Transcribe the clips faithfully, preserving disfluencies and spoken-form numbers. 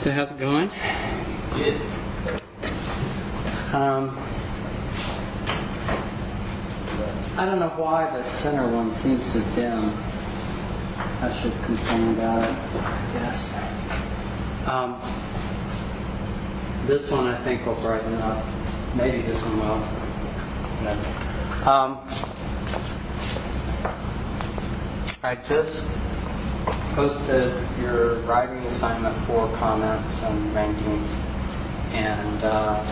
So how's it going? Good. Um, I don't know why the center one seems so dim. I should complain about it, I guess. Um, this one I think will brighten up. Maybe this one will. No. Um, I just posted your writing assignment for comments and rankings, and uh,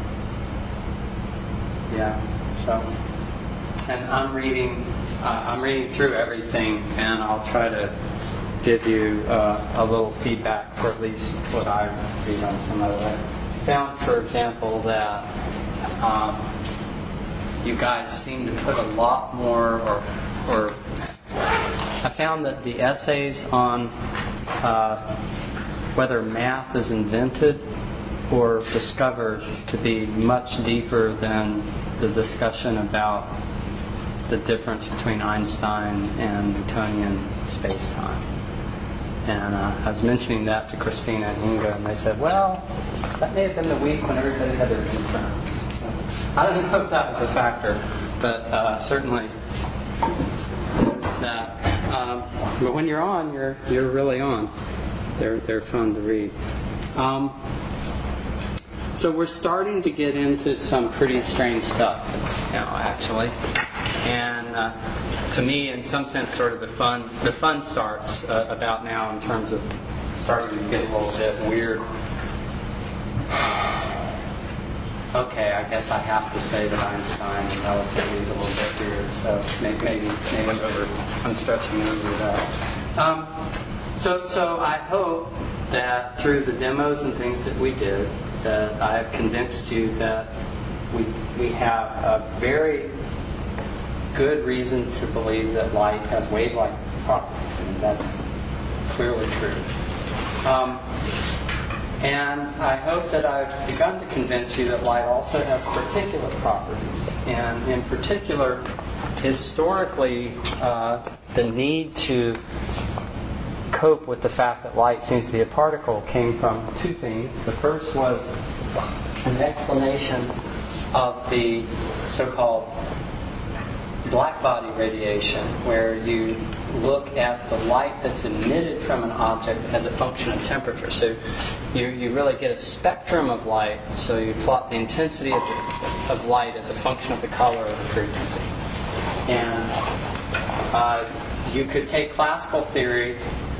yeah, so and I'm reading, uh, I'm reading through everything, and I'll try to give you uh, a little feedback for at least what I read on some of it. I found, for example, that um, you guys seem to put a lot more, or, or I found that the essays on uh, whether math is invented or discovered to be much deeper than the discussion about the difference between Einstein and Newtonian space-time. And uh, I was mentioning that to Christina and Inga, and they said, well, that may have been the week when everybody had their midterms. So, I don't know if that was a factor, but uh, certainly it's that. Um, but when you're on, you're you're really on. They're they're fun to read. Um, so we're starting to get into some pretty strange stuff now, actually, and uh, to me, in some sense, sort of the fun the fun starts uh, about now in terms of starting to get a little bit weird. Okay, I guess I have to say that Einstein and relativity is a little bit weird, so maybe maybe, maybe I'm, over, I'm stretching over that. Um, so, so I hope that through the demos and things that we did, that I have convinced you that we we have a very good reason to believe that light has wave-like properties, and that's clearly true. Um, And I hope that I've begun to convince you that light also has particular properties. And in particular, historically, uh, the need to cope with the fact that light seems to be a particle came from two things. The first was an explanation of the so-called blackbody radiation, where you look at the light that's emitted from an object as a function of temperature. So you, you really get a spectrum of light, so you plot the intensity of, the, of light as a function of the color of the frequency. And uh, you could take classical theory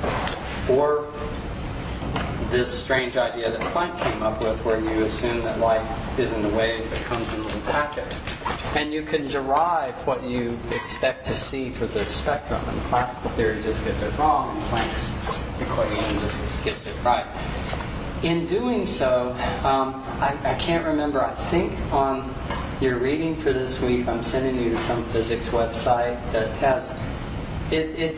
or this strange idea that Planck came up with, where you assume that light isn't a wave but comes in little packets, and you can derive what you expect to see for this spectrum. And classical theory just gets it wrong, and Planck's equation just gets it right. In doing so, um, I, I can't remember, I think on your reading for this week, I'm sending you to some physics website that has, it, it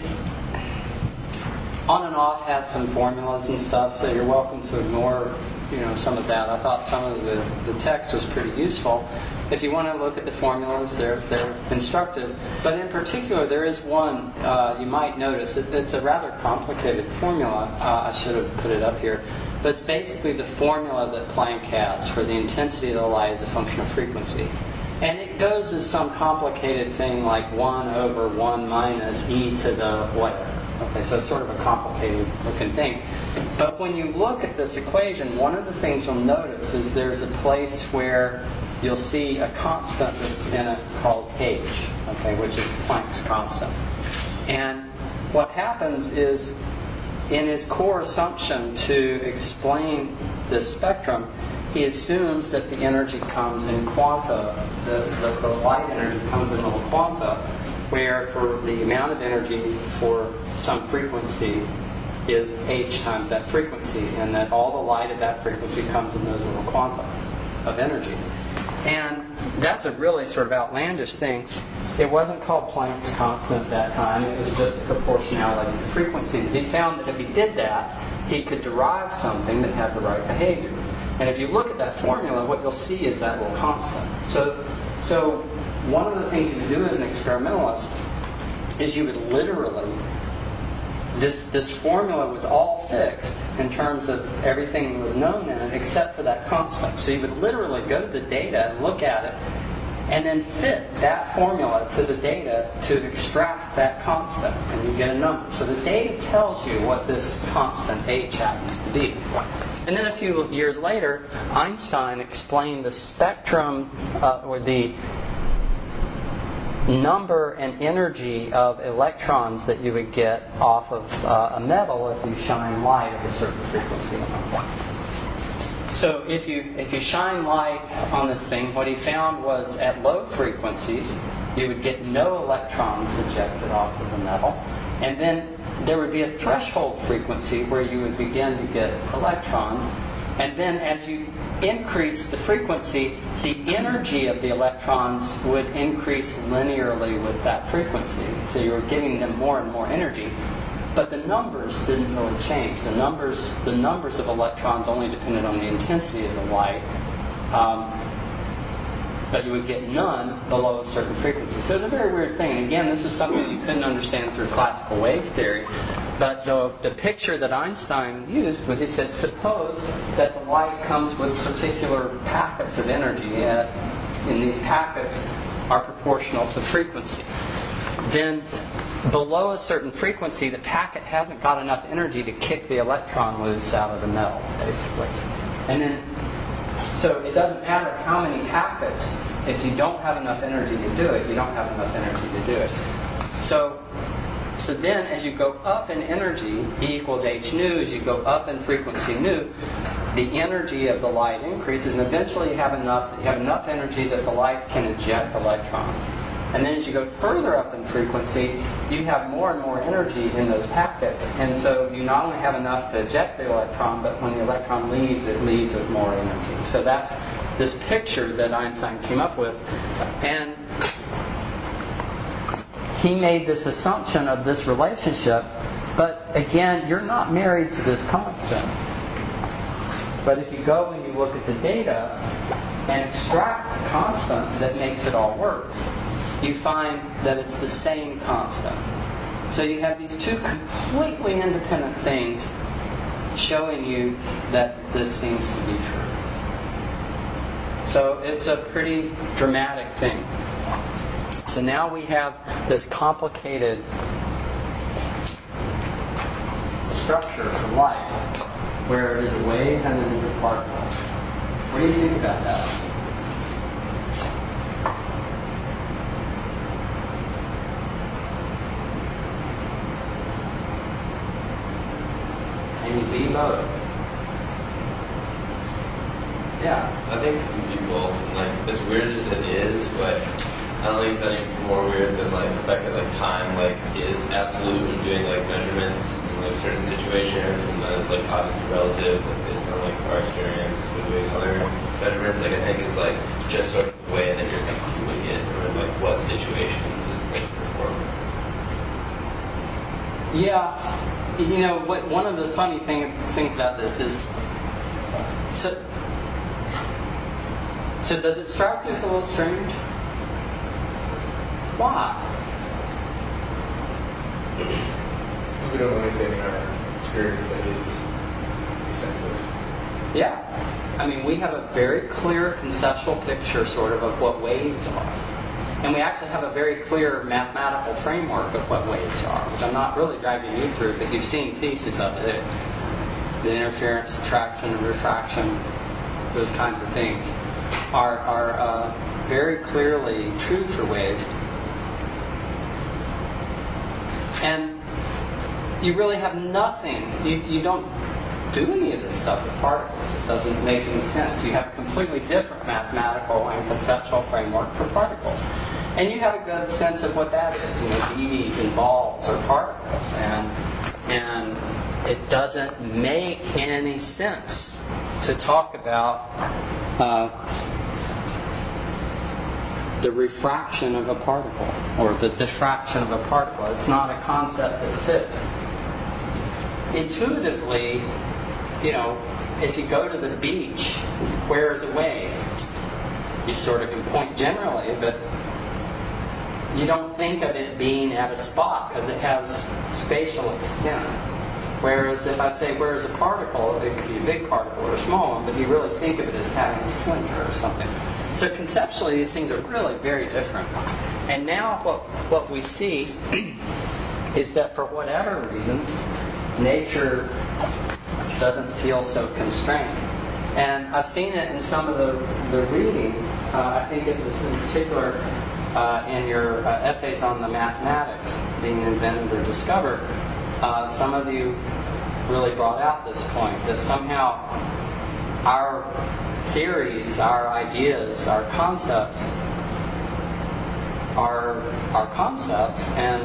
on and off has some formulas and stuff, so you're welcome to ignore, you know, some of that. I thought some of the, the text was pretty useful. If you want to look at the formulas, they're they're instructive. But in particular, there is one uh, you might notice. It, it's a rather complicated formula. Uh, I should have put it up here. But it's basically the formula that Planck has for the intensity of the light as a function of frequency. And it goes as some complicated thing like one over one minus e to the whatever. Okay, so it's sort of a complicated looking thing. But when you look at this equation, one of the things you'll notice is there's a place where you'll see a constant that's in it called h, okay, which is Planck's constant. And what happens is, in his core assumption to explain this spectrum, he assumes that the energy comes in quanta, the, the, the light energy comes in little quanta, where for the amount of energy for some frequency is h times that frequency, and that all the light at that frequency comes in those little quanta of energy. And that's a really sort of outlandish thing. It wasn't called Planck's constant at that time. It was just the proportionality of the frequency. He found that if he did that, he could derive something that had the right behavior. And if you look at that formula, what you'll see is that little constant. So, so one of the things you would do as an experimentalist is you would literally this this formula was all fixed in terms of everything that was known in it except for that constant. So you would literally go to the data and look at it and then fit that formula to the data to extract that constant, and you get a number. So the data tells you what this constant h happens to be. And then a few years later, Einstein explained the spectrum, uh, or the number and energy of electrons that you would get off of uh, a metal if you shine light at a certain frequency. So if you if you shine light on this thing, what he found was at low frequencies, you would get no electrons ejected off of the metal. And then there would be a threshold frequency where you would begin to get electrons. And then as you increase the frequency, the energy of the electrons would increase linearly with that frequency. So you were giving them more and more energy. But the numbers didn't really change. The numbers, the numbers of electrons only depended on the intensity of the light. Um, but you would get none below a certain frequency. So it's a very weird thing. And again, this is something you couldn't understand through classical wave theory. But the, the picture that Einstein used was, he said, suppose that the light comes with particular packets of energy, uh, and these packets are proportional to frequency. Then below a certain frequency, the packet hasn't got enough energy to kick the electron loose out of the metal, basically. And then, so it doesn't matter how many packets, if you don't have enough energy to do it, you don't have enough energy to do it. So, so then as you go up in energy, E equals h nu, as you go up in frequency nu, the energy of the light increases, and eventually you have enough, you have enough energy that the light can eject electrons. And then as you go further up in frequency, you have more and more energy in those packets. And so you not only have enough to eject the electron, but when the electron leaves, it leaves with more energy. So that's this picture that Einstein came up with. And he made this assumption of this relationship. But again, you're not married to this constant. But if you go and you look at the data and extract the constant that makes it all work, you find that it's the same constant. So you have these two completely independent things showing you that this seems to be true. So it's a pretty dramatic thing. So now we have this complicated structure for light, where it is a wave and it is a particle. What do you think about that? Can you be both? Yeah. I think it can be both. Like, as weird as it is, like, I don't think it's any more weird than like the fact that like time like is absolute when doing like measurements in like certain situations, and then it's like obviously relative like, based on like our experience with doing other measurements. Like I think it's like just sort of the way that you're doing it, or like what situations it's like performed. Yeah. You know, what, one of the funny thing, things about this is, so, so does it strike you as a little strange? Why? Because we don't know anything in our experience that is senseless. Yeah. I mean, we have a very clear conceptual picture, sort of, of what waves are. And we actually have a very clear mathematical framework of what waves are, which I'm not really driving you through, but you've seen pieces of it. The interference, attraction, and refraction, those kinds of things, are, are uh, very clearly true for waves. And you really have nothing. You, you don't do any of this stuff with particles. It doesn't make any sense. You have a completely different mathematical and conceptual framework for particles. And you have a good sense of what that is. You know, b's and balls are particles. And, and it doesn't make any sense to talk about uh, the refraction of a particle or the diffraction of a particle. It's not a concept that fits. Intuitively, you know, if you go to the beach, where is a wave? You sort of can point generally, but you don't think of it being at a spot because it has spatial extent. Whereas if I say, where's a particle, it could be a big particle or a small one, but you really think of it as having a center or something. So conceptually, these things are really very different. And now what, what we see is that for whatever reason, nature doesn't feel so constrained. And I've seen it in some of the, the reading. Uh, I think it was in particular uh, in your uh, essays on the mathematics being invented or discovered. Uh, some of you really brought out this point that somehow our theories, our ideas, our concepts are our concepts, and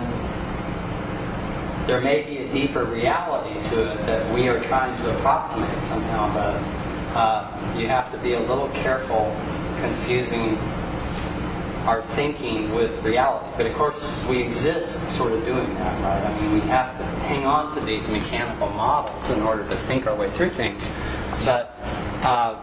there may be a deeper reality to it that we are trying to approximate somehow, but uh, you have to be a little careful confusing our thinking with reality. But of course, we exist sort of doing that, right? I mean, we have to hang on to these mechanical models in order to think our way through things. But uh,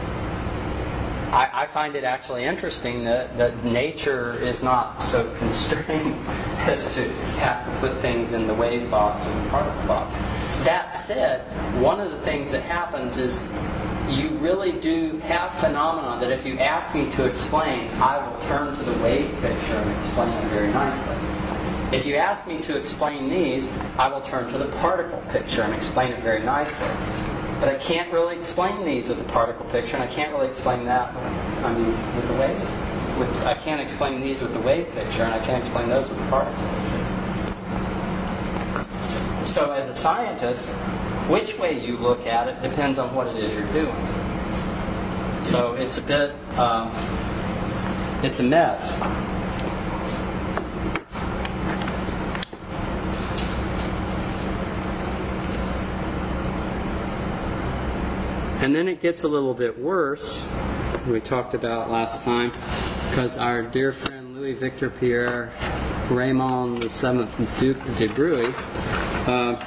I, I find it actually interesting that, that nature is not so constrained as to have to put things in the wave box or the particle box. That said, one of the things that happens is you really do have phenomena that if you ask me to explain, I will turn to the wave picture and explain it very nicely. If you ask me to explain these, I will turn to the particle picture and explain it very nicely. But I can't really explain these with the particle picture, and I can't really explain that, I mean, with the wave. With, I can't explain these with the wave picture, and I can't explain those with the particle picture. So as a scientist, which way you look at it depends on what it is you're doing. So it's a bit, um, it's a mess. And then it gets a little bit worse, we talked about last time, because our dear friend Louis Victor Pierre Raymond the Seventh Duc de Broglie uh,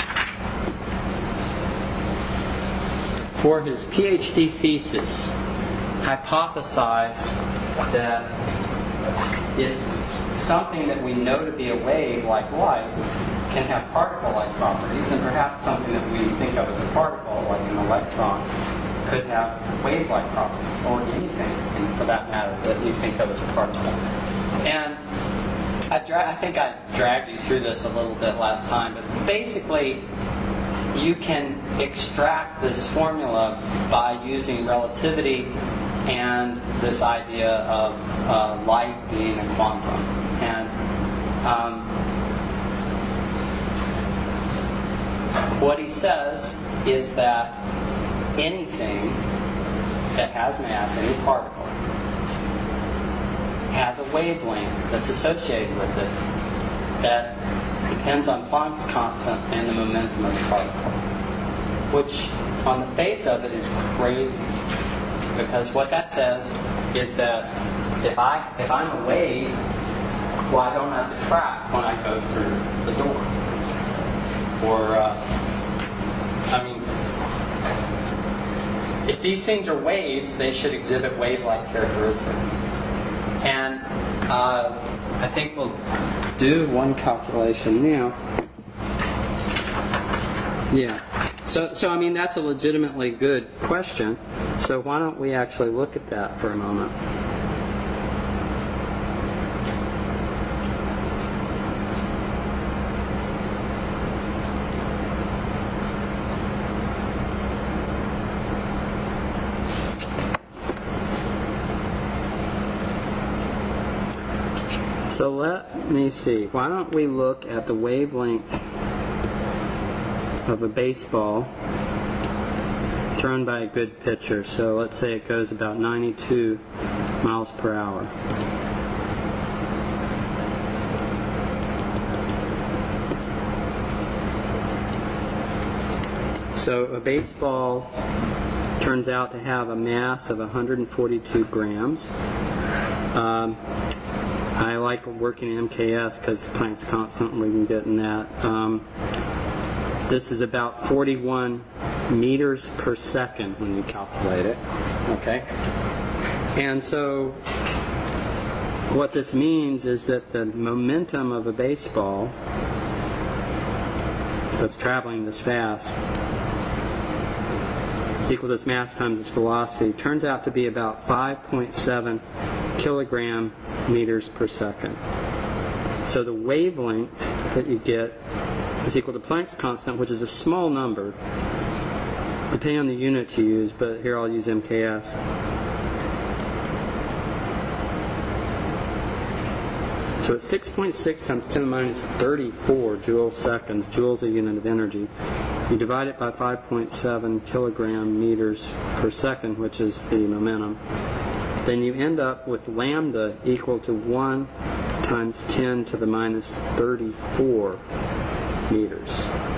for his PhD thesis, hypothesized that if something that we know to be a wave, like light, can have particle-like properties, then perhaps something that we think of as a particle, like an electron, could have wave-like properties, or anything, and for that matter, that we think of as a particle. And I, dra- I think I dragged you through this a little bit last time, but basically, you can extract this formula by using relativity and this idea of uh, light being a quantum. And um, what he says is that anything that has mass, any particle, has a wavelength that's associated with it that depends on Planck's constant and the momentum of the particle, which on the face of it is crazy, because what that says is that if I if I'm a wave, why don't I diffract when I go through the door? Or uh, I mean, if these things are waves, they should exhibit wave-like characteristics. And uh, I think we'll do one calculation now. Yeah. So, so I mean, that's a legitimately good question. So why don't we actually look at that for a moment? So let me see. Why don't we look at the wavelength of a baseball thrown by a good pitcher. So let's say it goes about ninety-two miles per hour. So a baseball turns out to have a mass of one hundred forty-two grams. Um, I like working in M K S because Planck's constant, we've been getting that. Um, this is about forty-one meters per second when you calculate it. Okay? And so what this means is that the momentum of a baseball that's traveling this fast is equal to its mass times its velocity. Turns out to be about five point seven kilogram meters per second. So the wavelength that you get is equal to Planck's constant, which is a small number, depending on the units you use, but here I'll use M K S. So it's six point six times ten to the minus thirty-four joule seconds. Joule's a unit of energy. You divide it by five point seven kilogram meters per second, which is the momentum. Then you end up with lambda equal to one times ten to the minus thirty-four meters.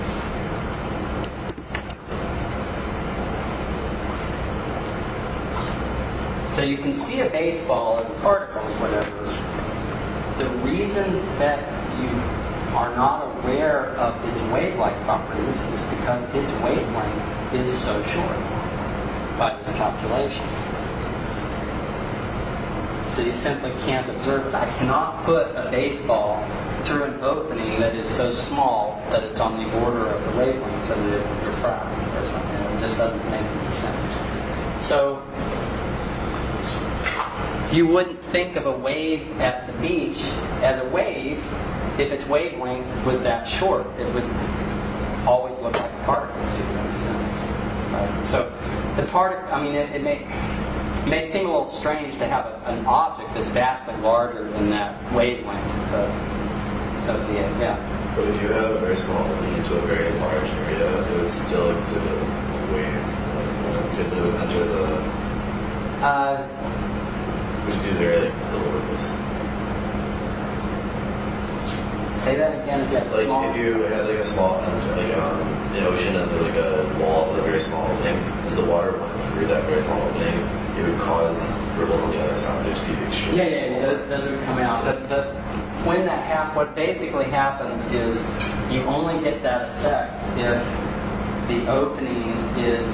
So you can see a baseball as a particle or whatever. The reason that you are not aware of its wave-like properties is because its wavelength is so short by this calculation. So you simply can't observe it. I cannot put a baseball through an opening that is so small that it's on the order of the wavelength so that it will refract or something. It just doesn't make any sense. So you wouldn't think of a wave at the beach as a wave if its wavelength was that short. It would always look like a particle to you in a sense. Right? So the part, I mean, it, it may it may seem a little strange to have a, an object that's vastly larger than that wavelength. But, so the yeah. But if you have a very small opening into a very large area, it would still exhibit a wave. Like, if it would enter the. Uh, Which would be very like little ripples. Say that again. If you have a Like small. if you had like a small like um an ocean and like a wall with a very small opening, as the water went through that very small opening, it would cause ripples on the other side. It would just be extremely Yeah, yeah, yeah, those, those would come out. But the, when that happens, what basically happens is you only get that effect if the opening is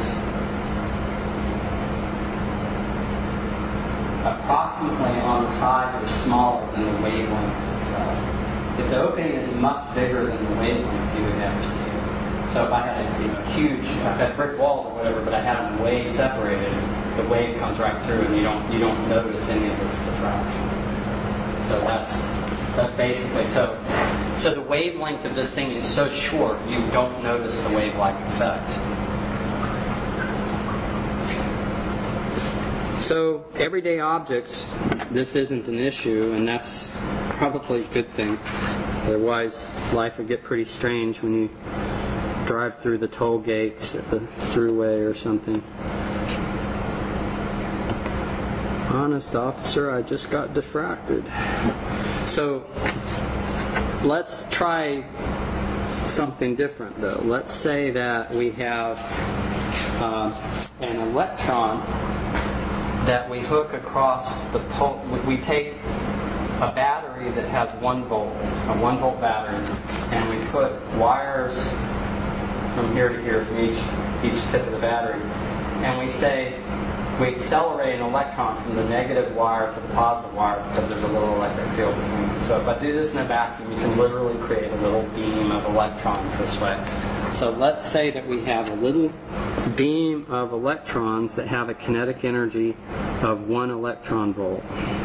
approximately on the size or smaller than the wavelength itself. If the opening is much bigger than the wavelength, you would never see it. So if I had a, a huge, I've got brick walls or whatever, but I had them way separated, the wave comes right through, and you don't you don't notice any of this diffraction. So that's that's basically so. So the wavelength of this thing is so short, you don't notice the wave-like effect. So everyday objects, this isn't an issue, and that's probably a good thing. Otherwise, life would get pretty strange when you drive through the toll gates at the thruway or something. Honest officer, I just got diffracted. So let's try something different, though. Let's say that we have uh, an electron that we hook across the pole. We take a battery that has one volt, a one volt battery, and we put wires from here to here from each each tip of the battery, and we say we accelerate an electron from the negative wire to the positive wire because there's a little electric field between them. So if I do this in a vacuum, you can literally create a little beam of electrons this way. So let's say that we have a little beam of electrons that have a kinetic energy of one electron volt.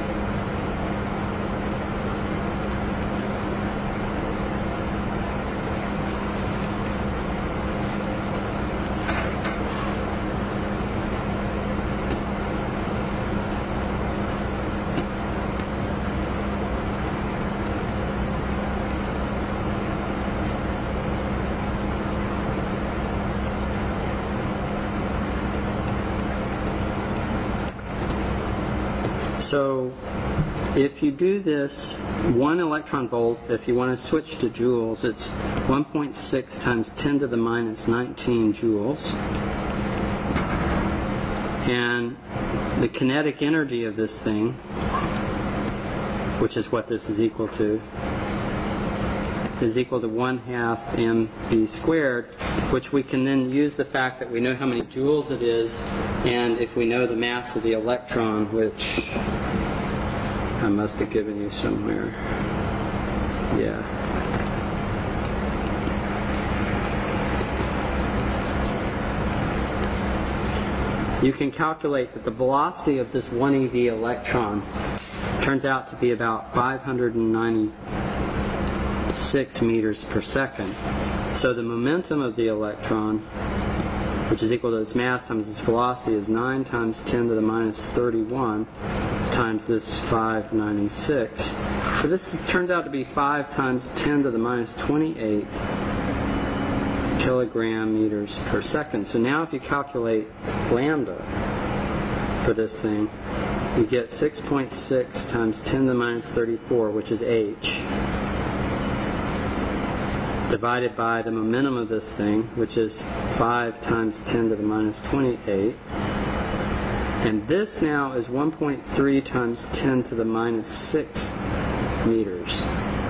So if you do this, one electron volt, if you want to switch to joules, it's one point six times ten to the minus nineteen joules. And the kinetic energy of this thing, which is what this is equal to, is equal to one half mv squared, which we can then use the fact that we know how many joules it is, and if we know the mass of the electron, which I must have given you somewhere. Yeah. You can calculate that the velocity of this one E V electron turns out to be about five hundred ninety-six meters per second. So the momentum of the electron, which is equal to its mass times its velocity, is nine times ten to the minus thirty-one times this five hundred ninety-six. So this is, turns out to be five times ten to the minus twenty-eight kilogram meters per second. So now if you calculate lambda for this thing, you get six point six times ten to the minus thirty-four, which is h, divided by the momentum of this thing, which is five times ten to the minus twenty-eight. And this now is one point three times ten to the minus six meters,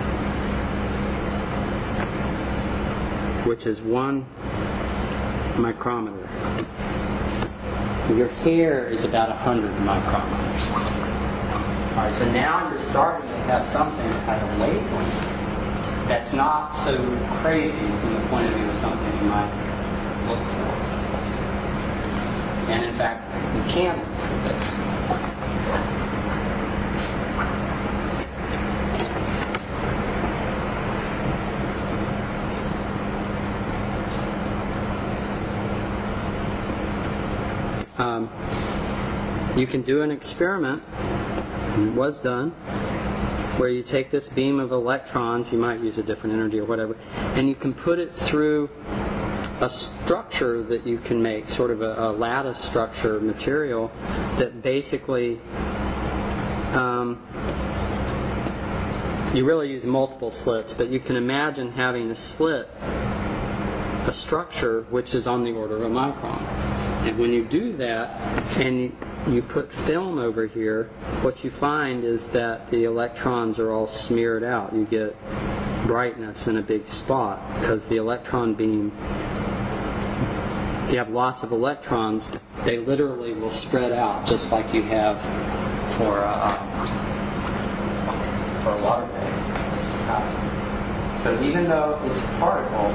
which is one micrometer. Your hair is about one hundred micrometers. All right, so now you're starting to have something at a wavelength that's not so crazy from the point of view of something you might look for. And in fact, you can look for this. Um, you can do an experiment, and it was done, where you take this beam of electrons, you might use a different energy or whatever, and you can put it through a structure that you can make, sort of a, a lattice structure material that basically um, you really use multiple slits, but you can imagine having a slit, a structure which is on the order of a micron. And when you do that and you, you put film over here, what you find is that the electrons are all smeared out. You get brightness in a big spot because the electron beam, if you have lots of electrons, they literally will spread out just like you have for a, uh, for a water vapor. So even though it's a particle,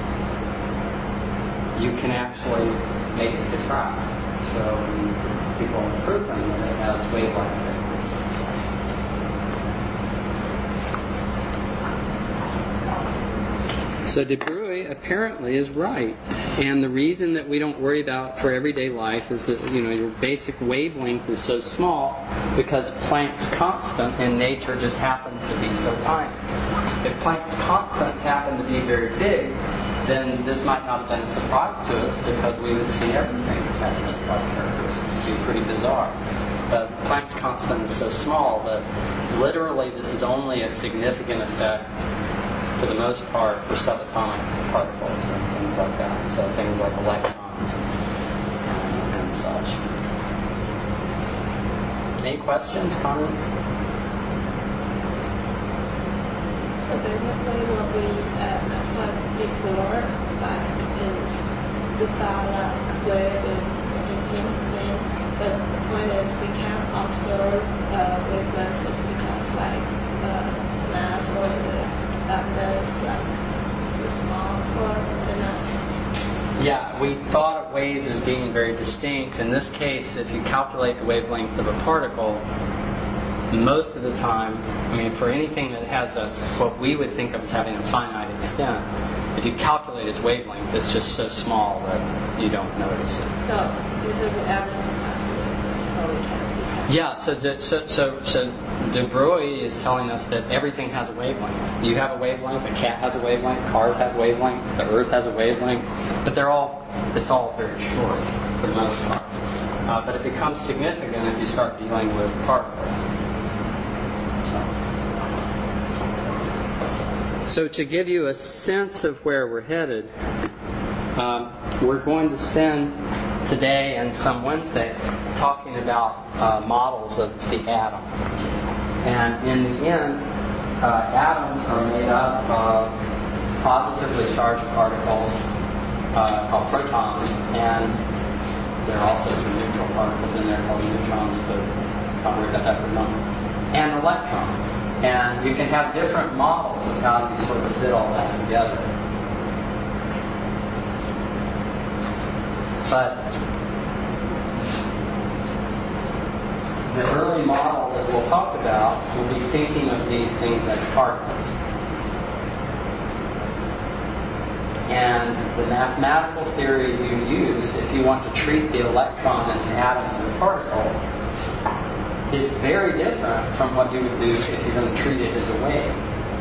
you can actually make it diffract. So people improve them when it has wavelength differences. So de Broglie apparently is right. And the reason that we don't worry about for everyday life is that, you know, your basic wavelength is so small because Planck's constant in nature just happens to be so tiny. If Planck's constant happened to be very big, then this might not have been a surprise to us because we would see everything as having a like characteristics. It would be pretty bizarre. But Planck's constant is so small that literally this is only a significant effect for the most part for subatomic particles and things like that. So things like electrons and, and such. Any questions, comments? So basically what we uh, messed up before, like, is without like wave is a distinct thing, but the point is we can't observe uh, wavelengths is because like uh, mass or the lambda is like too small for the mass. Yeah, we thought of waves as being very distinct. In this case, if you calculate the wavelength of a particle, most of the time, I mean, for anything that has a what we would think of as having a finite extent, if you calculate its wavelength, it's just so small that you don't notice it. So, you said everything has a wavelength, so we can't do that. Yeah, so de, so so so de Broglie is telling us that everything has a wavelength. You have a wavelength, a cat has a wavelength, cars have wavelengths, the Earth has a wavelength, but they're all it's all very short for the most part. Uh, but it becomes significant if you start dealing with particles. So to give you a sense of where we're headed, um, we're going to spend today and some Wednesday talking about uh, models of the atom. And in the end, uh, atoms are made up of positively charged particles uh, called protons, and there are also some neutral particles in there called neutrons, but let's not worry about that for a moment. and electrons. And you can have different models of how you sort of fit all that together. But the early model that we'll talk about will be thinking of these things as particles. And the mathematical theory you use, if you want to treat the electron and the atom as a particle, is very different from what you would do if you're going to treat it as a wave.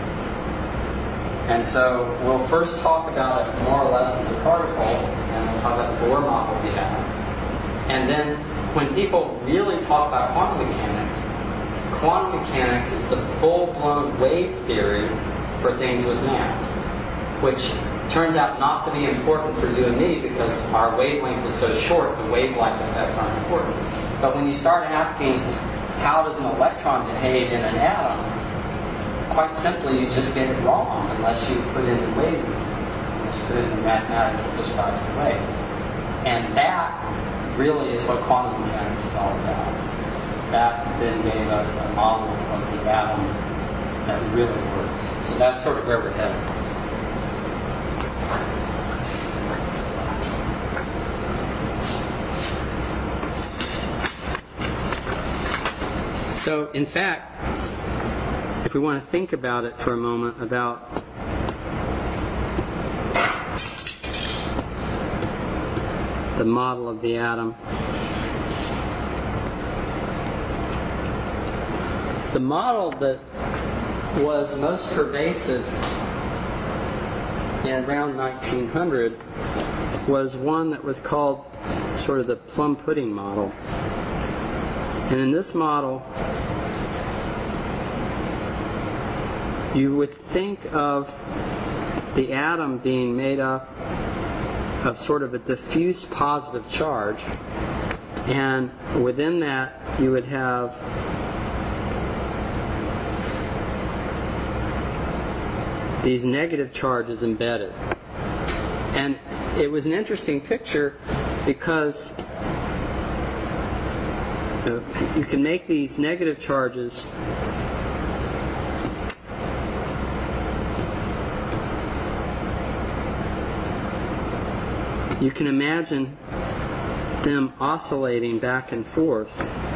And so we'll first talk about it more or less as a particle, and we'll talk about the Bohr model of the atom. And then when people really talk about quantum mechanics, quantum mechanics is the full-blown wave theory for things with mass, which turns out not to be important for you and me because our wavelength is so short, the wave-like effects aren't important. But when you start asking, how does an electron behave in an atom, quite simply, you just get it wrong unless you put in the wave mechanics, unless you put in the mathematics that describes the wave. And that really is what quantum mechanics is all about. That then gave us a model of the atom that really works. So that's sort of where we're headed. So, in fact, if we want to think about it for a moment, about the model of the atom, the model that was most pervasive in around nineteen hundred was one that was called sort of the plum pudding model. And in this model, you would think of the atom being made up of sort of a diffuse positive charge, and within that you would have these negative charges embedded. And it was an interesting picture because you can make these negative charges you can imagine them oscillating back and forth,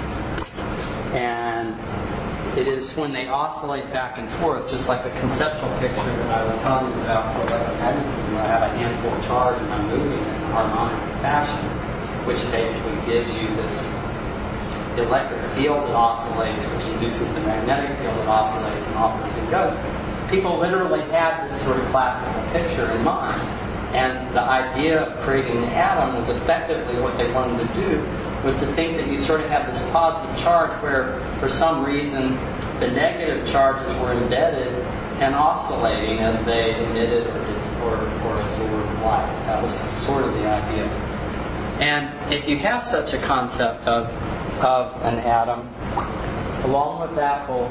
and it is when they oscillate back and forth, just like the conceptual picture that I was telling you about for electromagnetism, where I have a handful of charge and I'm moving in a harmonic fashion, which basically gives you this electric field that oscillates, which induces the magnetic field that oscillates, and off this thing goes. People literally had this sort of classical picture in mind, and the idea of creating an atom was effectively what they wanted to do, was to think that you sort of have this positive charge where, for some reason, the negative charges were embedded and oscillating as they emitted or, or, or absorbed light. That was sort of the idea. And if you have such a concept of of an atom, along with that will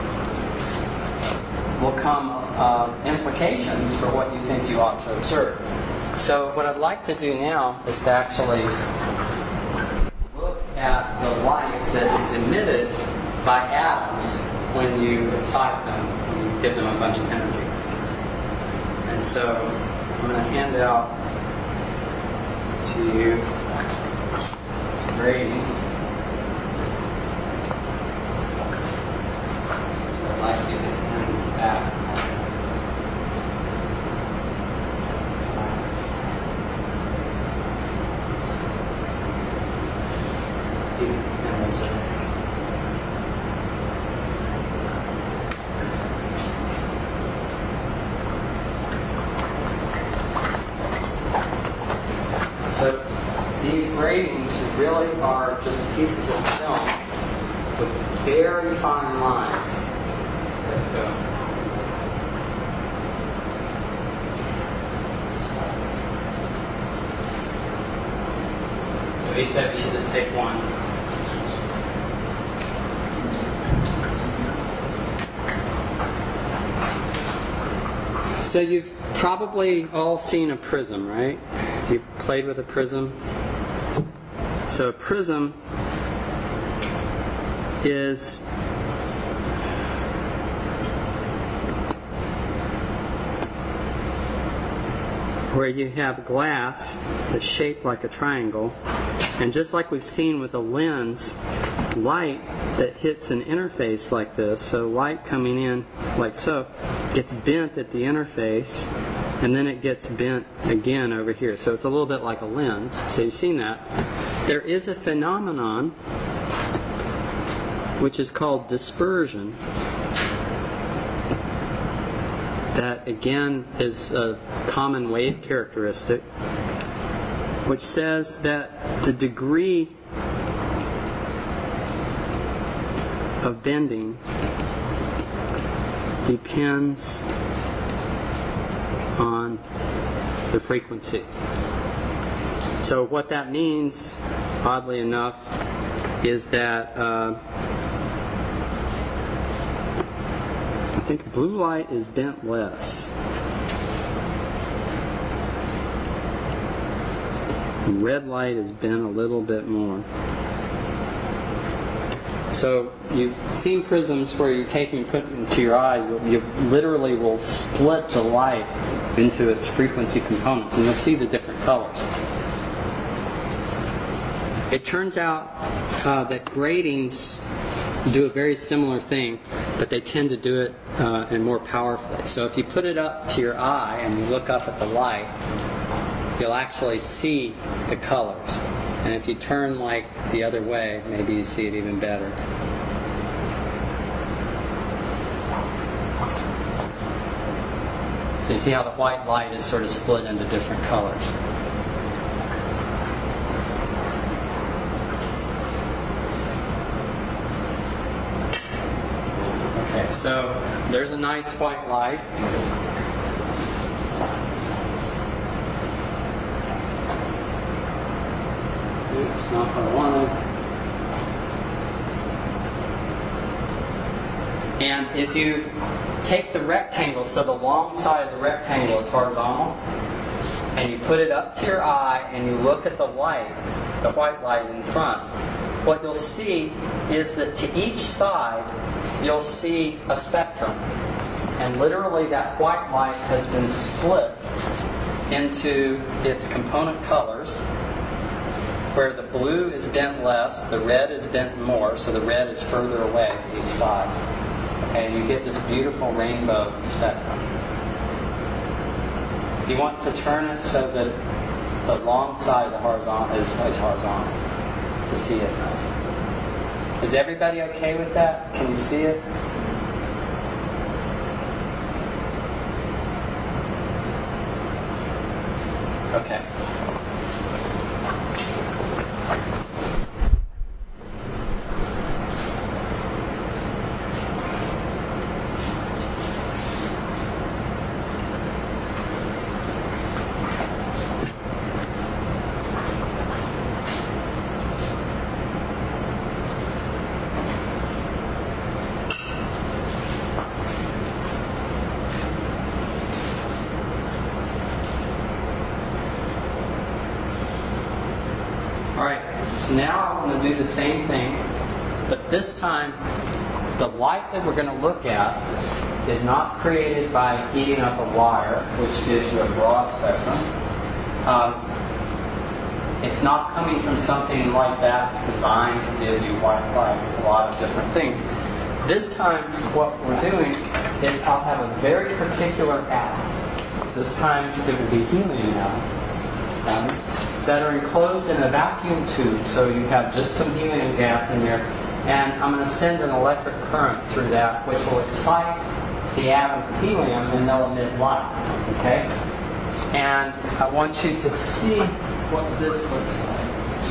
will come uh, implications for what you think you ought to observe. So what I'd like to do now is to actually look at the light that is emitted by atoms when you excite them, when you give them a bunch of energy. And so I'm going to hand out to you ratings. I'd like you to hand back. So these gratings really are just pieces of film with very fine lines that go. So each of you should just take one. So you've probably all seen a prism, right? You played with a prism. So a prism is where you have glass that's shaped like a triangle, and just like we've seen with a lens, light that hits an interface like this, so light coming in like so, gets bent at the interface, and then it gets bent again over here. So it's a little bit like a lens. So you've seen that. There is a phenomenon which is called dispersion, that again is a common wave characteristic, which says that the degree of bending depends on the frequency. So what that means, oddly enough, is that uh, I think blue light is bent less. And red light is bent a little bit more. So you've seen prisms where you take and put it into your eye, you, you literally will split the light into its frequency components, and you'll see the different colors. It turns out uh, that gratings do a very similar thing, but they tend to do it uh, and more powerfully. So if you put it up to your eye and you look up at the light, you'll actually see the colors. And if you turn like the other way, maybe you see it even better. So you see how the white light is sort of split into different colors. Okay, so there's a nice white light. Oops, not what I wanted. And if you take the rectangle, so the long side of the rectangle is horizontal, and you put it up to your eye and you look at the light, the white light in front, what you'll see is that to each side you'll see a spectrum. And literally that white light has been split into its component colors, where the blue is bent less, the red is bent more, so the red is further away to each side. Okay, and you get this beautiful rainbow spectrum. You want to turn it so that the long side of the horizontal is, is horizontal to see it nicely. Is everybody okay with that? Can you see it? Okay. Now I'm going to do the same thing, but this time the light that we're going to look at is not created by heating up a wire, which gives you a broad spectrum. Um, it's not coming from something like that. It's designed to give you white light with a lot of different things. This time what we're doing is I'll have a very particular atom. This time it will be helium atom. That are enclosed in a vacuum tube, so you have just some helium gas in there, and I'm going to send an electric current through that, which will excite the atoms of helium, and they'll emit light. Okay? And I want you to see what this looks like.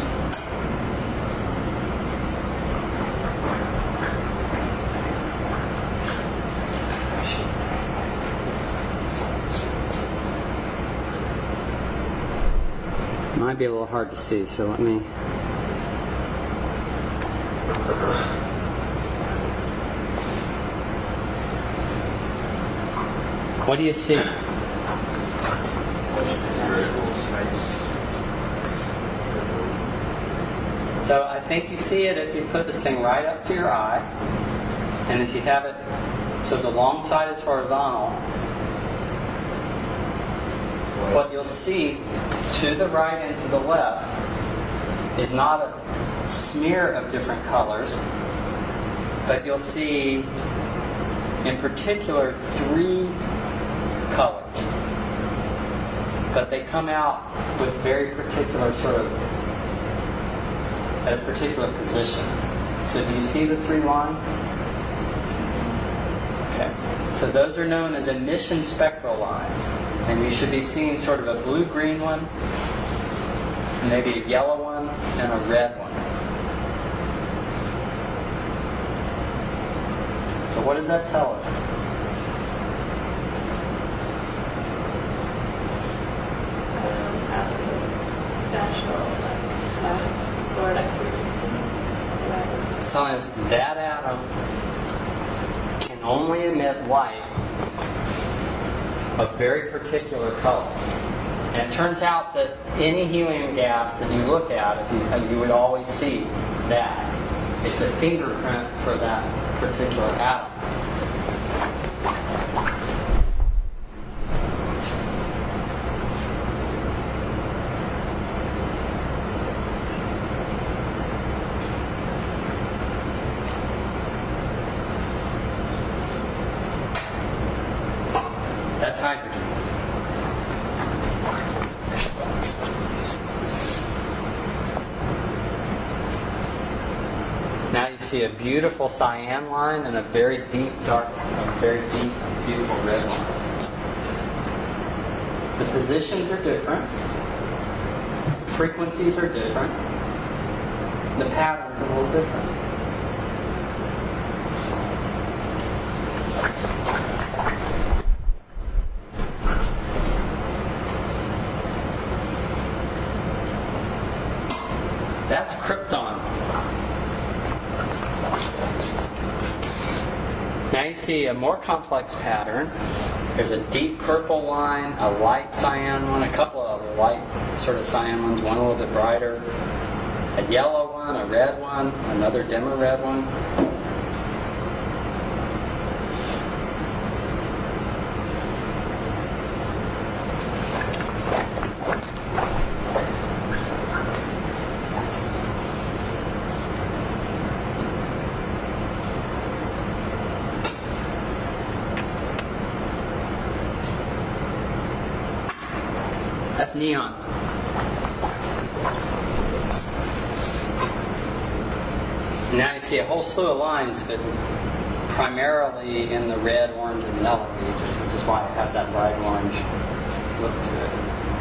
Might be a little hard to see, so let me. What do you see? So I think you see it if you put this thing right up to your eye, and if you have it so the long side is horizontal. what you'll see to the right and to the left is not a smear of different colors, but you'll see in particular three colors. But they come out with very particular sort of, at a particular position. So do you see the three lines? Okay. So those are known as emission spectral lines. And you should be seeing sort of a blue-green one, maybe a yellow one, and a red one. So what does that tell us? Spectral, like, or like frequency. It's telling us that atom can only emit light of very particular colors. And it turns out that any helium gas that you look at, if you, you would always see that. It's a fingerprint for that particular atom. That's hydrogen. Now you see a beautiful cyan line and a very deep, dark, a very deep, beautiful red line. The positions are different. The frequencies are different. The pattern's a little different. That's krypton. Now you see a more complex pattern. There's a deep purple line, a light cyan one, a couple of other light sort of cyan ones, one a little bit brighter, a yellow one, a red one, another dimmer red one. That's neon. Now you see a whole slew of lines, but primarily in the red, orange, and yellow regions, which is why it has that bright orange look to it.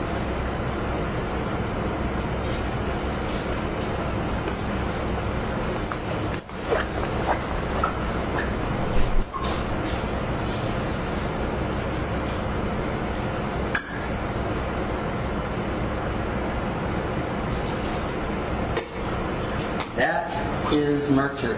That is mercury.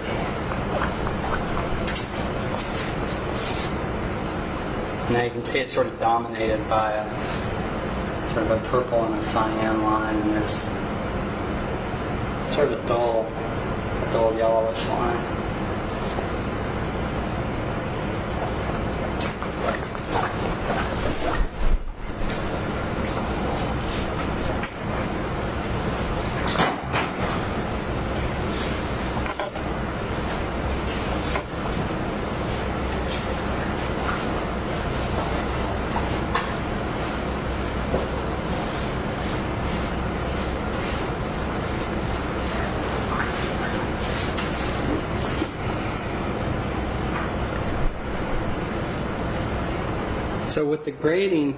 Now you can see it's sort of dominated by a sort of a purple and a cyan line, and there's sort of a dull, a dull yellowish line. So with the grating,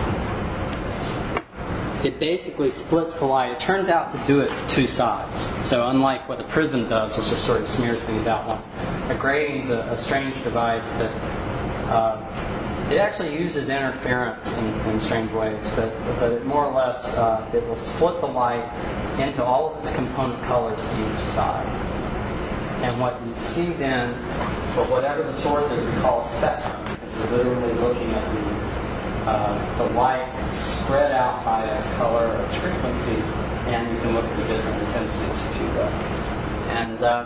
it basically splits the light. It turns out to do it to two sides. So unlike what a prism does, which just sort of smears things out once, a grating's a, a strange device that uh, it actually uses interference in, in strange ways, but, but it more or less uh, it will split the light into all of its component colors to each side. And what you see then, for whatever the source is, we call a spectrum. You're literally looking at the, uh, the light spread out by its color or its frequency, and you can look at the different intensities if you will. And uh,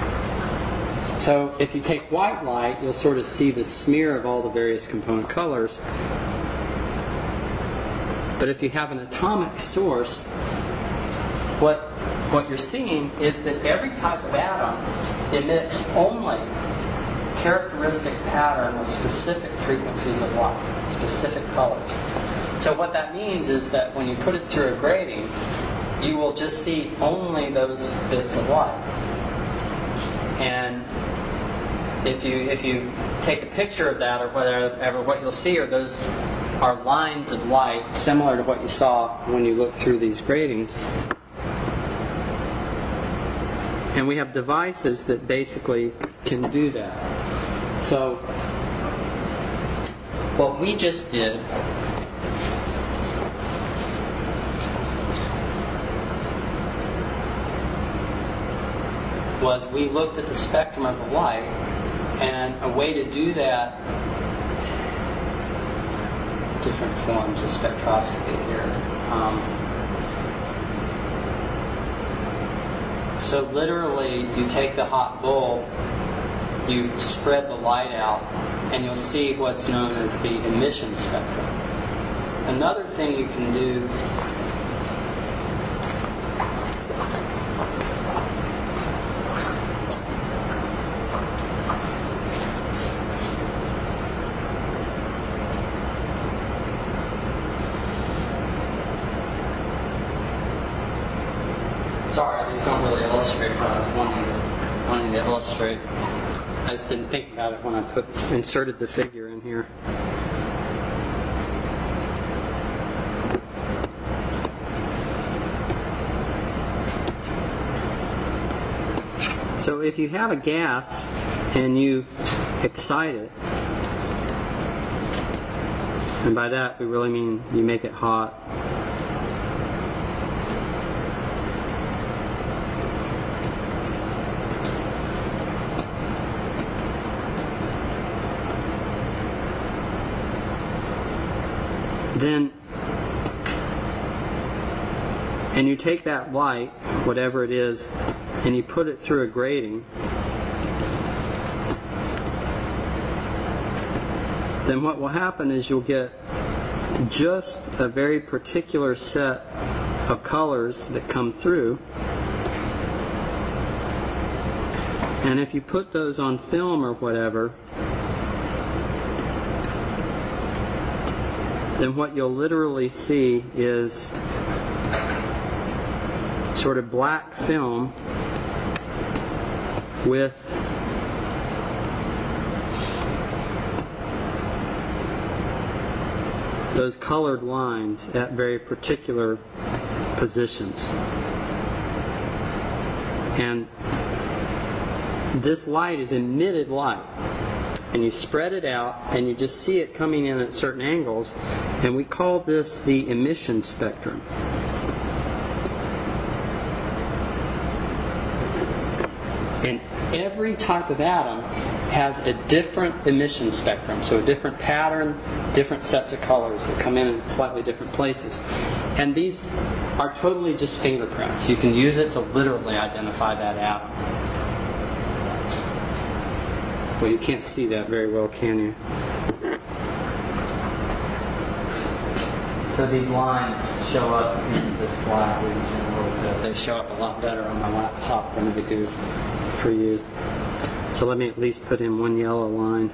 so if you take white light, you'll sort of see the smear of all the various component colors. But if you have an atomic source, what what you're seeing is that every type of atom emits only characteristic pattern of specific frequencies of light, specific colors. So what that means is that when you put it through a grating, you will just see only those bits of light. And if you if you take a picture of that or whatever, what you'll see are those are lines of light similar to what you saw when you look through these gratings. And we have devices that basically can do that. So what we just did was we looked at the spectrum of the light, and a way to do that, different forms of spectroscopy here. Um, so literally, you take the hot bowl, you spread the light out, and you'll see what's known as the emission spectrum. Another thing you can do Sorry, these don't really illustrate what I was wanting to, wanting to illustrate. I just didn't think about it when I put inserted the figure in here. So if you have a gas and you excite it, and by that we really mean you make it hot, then, and you take that light, whatever it is, and you put it through a grating, then what will happen is you'll get just a very particular set of colors that come through. And if you put those on film or whatever, then what you'll literally see is sort of black film with those colored lines at very particular positions. And this light is emitted light. And you spread it out, and you just see it coming in at certain angles, and we call this the emission spectrum. And every type of atom has a different emission spectrum, so a different pattern, different sets of colors that come in in slightly different places. And these are totally just fingerprints. You can use it to literally identify that atom. Well, you can't see that very well, can you? So these lines show up in this black region a little bit. They show up a lot better on my laptop than they do for you. So let me at least put in one yellow line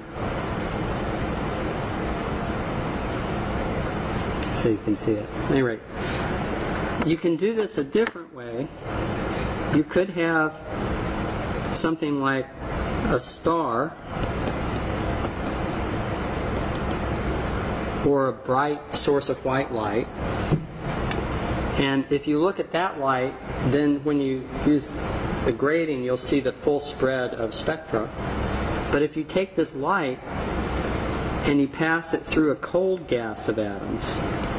so you can see it. At any rate, you can do this a different way. You could have something like a star or a bright source of white light, and if you look at that light, then when you use the grating you'll see the full spread of spectra. But if you take this light and you pass it through a cold gas of atoms,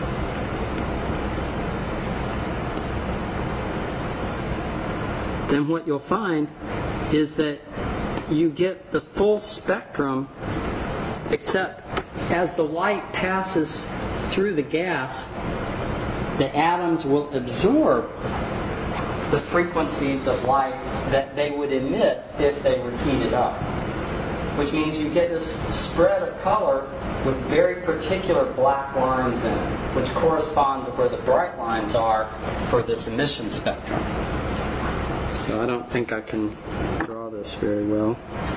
then what you'll find is that you get the full spectrum, except as the light passes through the gas, the atoms will absorb the frequencies of light that they would emit if they were heated up. which means you get this spread of color with very particular black lines in it, which correspond to where the bright lines are for this emission spectrum. So I don't think I can draw this very well.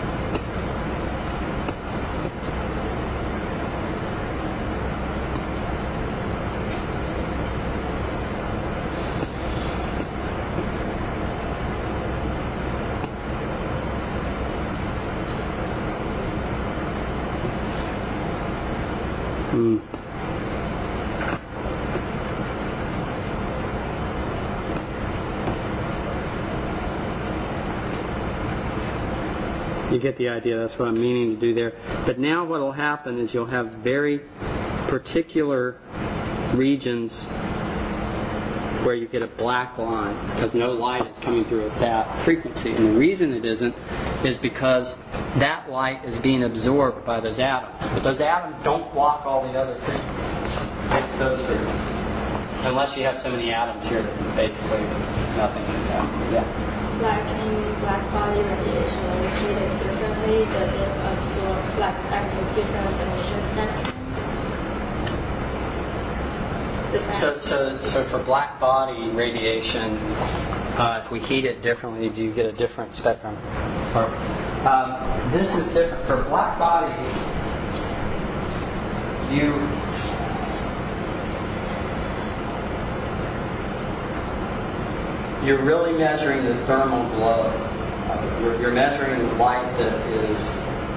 Hmm. You get the idea. That's what I'm meaning to do there. But now what will happen is you'll have very particular regions where you get a black line because no light is coming through at that frequency. And the reason it isn't is because that light is being absorbed by those atoms. But those atoms don't block all the other frequencies. It's those frequencies. Unless you have so many atoms here that basically nothing can pass through. Yeah. Like in black body radiation, when you heat it differently, does it absorb like a different emission spectrum? So, so, so for black body radiation, uh, if we heat it differently, do you get a different spectrum? Or, um, this is different. For black body, you you're really measuring the thermal glow. Uh, you're, you're measuring the light that is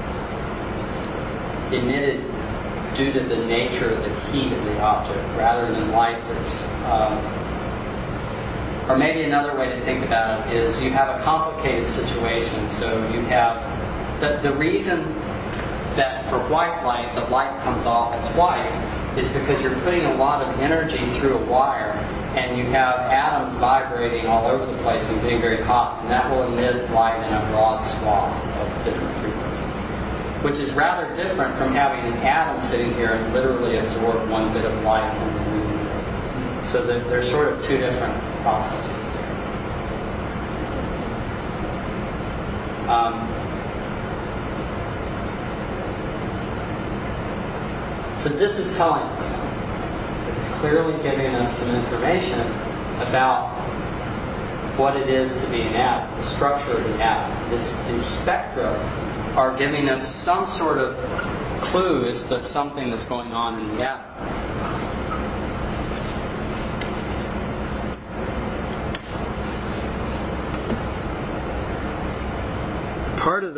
emitted due to the nature of the heat of the object, rather than light that's... Um, or maybe another way to think about it is you have a complicated situation. So you have... The, the reason that for white light, the light comes off as white is because you're putting a lot of energy through a wire, and you have atoms vibrating all over the place and getting very hot, and that will emit light in a broad swath of different frequencies, which is rather different from having an atom sitting here and literally absorb one bit of light and remove it. So that there's sort of two different processes there. Um, so this is telling us something. It's clearly giving us some information about what it is to be an atom, the structure of the atom. This, these spectra are giving us some sort of clue as to something that's going on in the atom. Part of the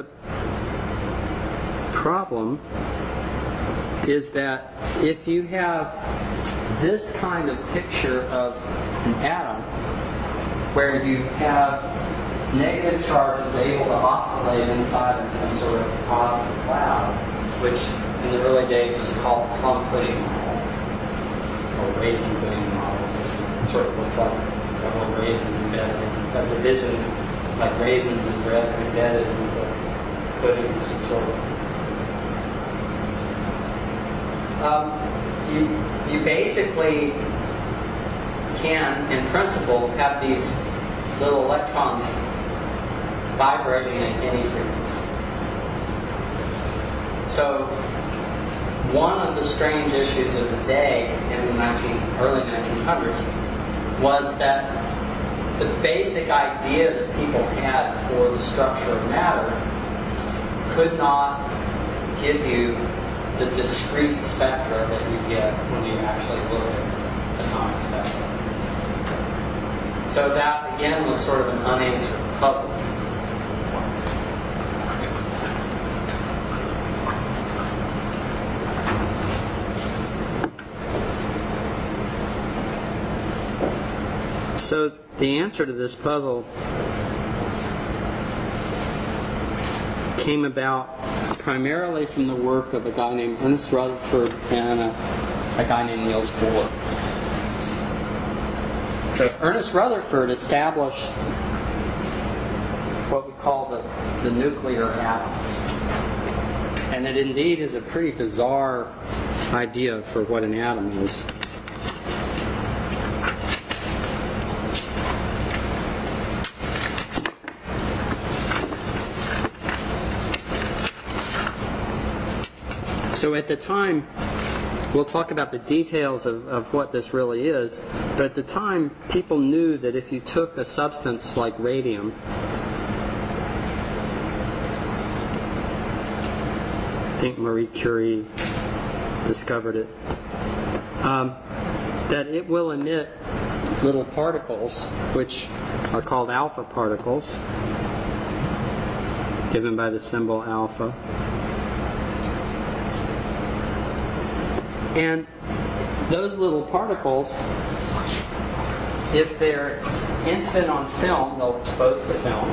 problem is that if you have this kind of picture of an atom where you have negative charges able to oscillate inside of some sort of positive cloud, which in the early days was called plum pudding model or raisin pudding model. It sort of looks like a couple of raisins embedded in the divisions, like raisins and bread embedded into pudding of some sort. Um, you, you basically can, in principle, have these little electrons vibrating at any frequency. So, one of the strange issues of the day in the nineteen, early nineteen hundreds was that the basic idea that people had for the structure of matter could not give you the discrete spectra that you get when you actually look at atomic spectra. So that, again, was sort of an unanswered puzzle. So the answer to this puzzle came about primarily from the work of a guy named Ernest Rutherford and a, a guy named Niels Bohr. So Ernest Rutherford established what we call the, the nuclear atom. And it indeed is a pretty bizarre idea for what an atom is. So at the time, we'll talk about the details of, of what this really is, but at the time, people knew that if you took a substance like radium, I think Marie Curie discovered it, um, that it will emit little particles, which are called alpha particles, given by the symbol alpha. And those little particles, if they're incident on film, they'll expose the film.